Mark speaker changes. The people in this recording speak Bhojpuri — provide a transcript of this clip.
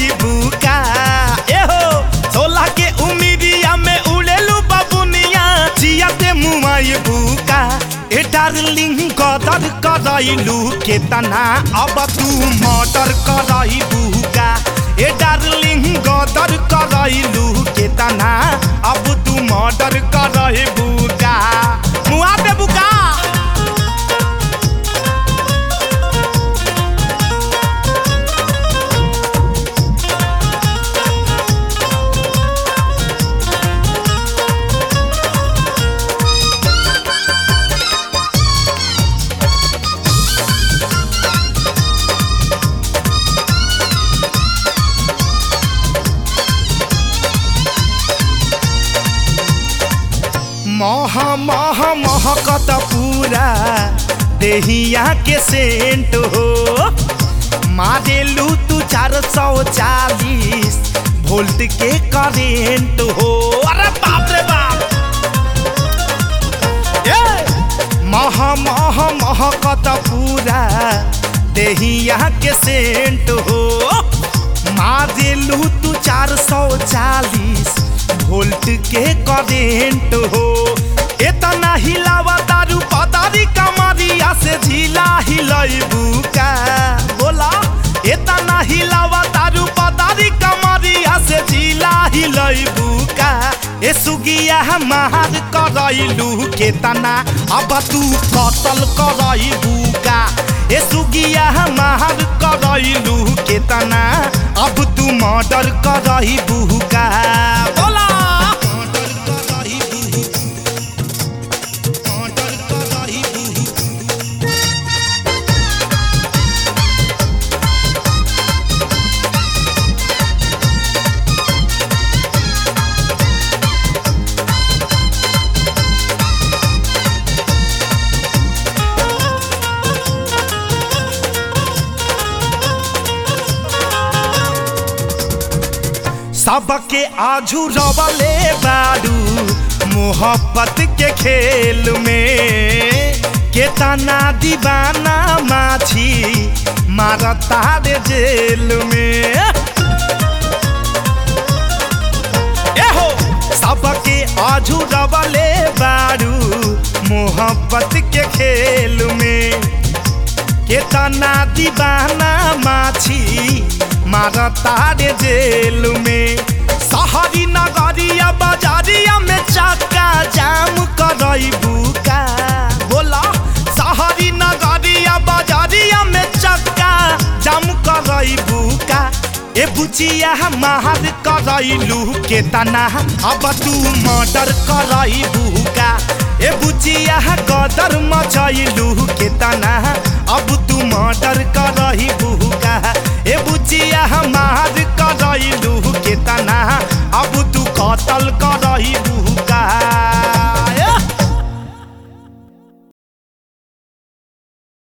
Speaker 1: मुआई बुका। एहो 16 के उमिरिया में उड़ेलू बबुनिया जियाते मुआई बुका। ए डार्लिंग कदर करैलू केतना अब तू मर्डर करई बुका। ए डार्लिंग कदर करैलू केतना अब तू मर्डर करई बुका। मुआ दे बुका। मह मह महकत पूरा देहिया के सेंट हो। मारेलू तू 440 वोल्ट के करेंट हो। अरे बाप रे बाप। मह मह महकत पूरा देहिया के सेंट हो। मारेलू तू 440 वोल्ट के करेंट हो। इतना हिलावा दारू पतारी कमरिया से झीला हिलई बुका। बोला इतना हिलावा दारू पतारी कमरिया से झीला हिलई बुका। ए सुगिया मार करैलू केतना अब तू कतल करई बुका। ए सुगिया मार करैलू केतना अब तू मर्डर करई बुका। बोला सबके आजू रवले बारू मोहब्बत के खेल में। केतना दीवाना माछी मारता रे जेल में। एहो सबके आजू रवले बारू मोहब्बत के खेल में। केतना दीवाना माछी मारता रे जेल में। शहरी नगरिया बाजारिया में चक्का जाम करई बुका। बोला शहरी नगरिया बाजारिया में चक्का जाम करई बुका। ए बुचिया मार करैलू केतना अब तू मर्डर करई बुका। ए बुचिया कदर मचैलू केतना अब तू मर्डर करई बुका। ए बुचिया मार करैलू केतना अब तू कतल करई बुका।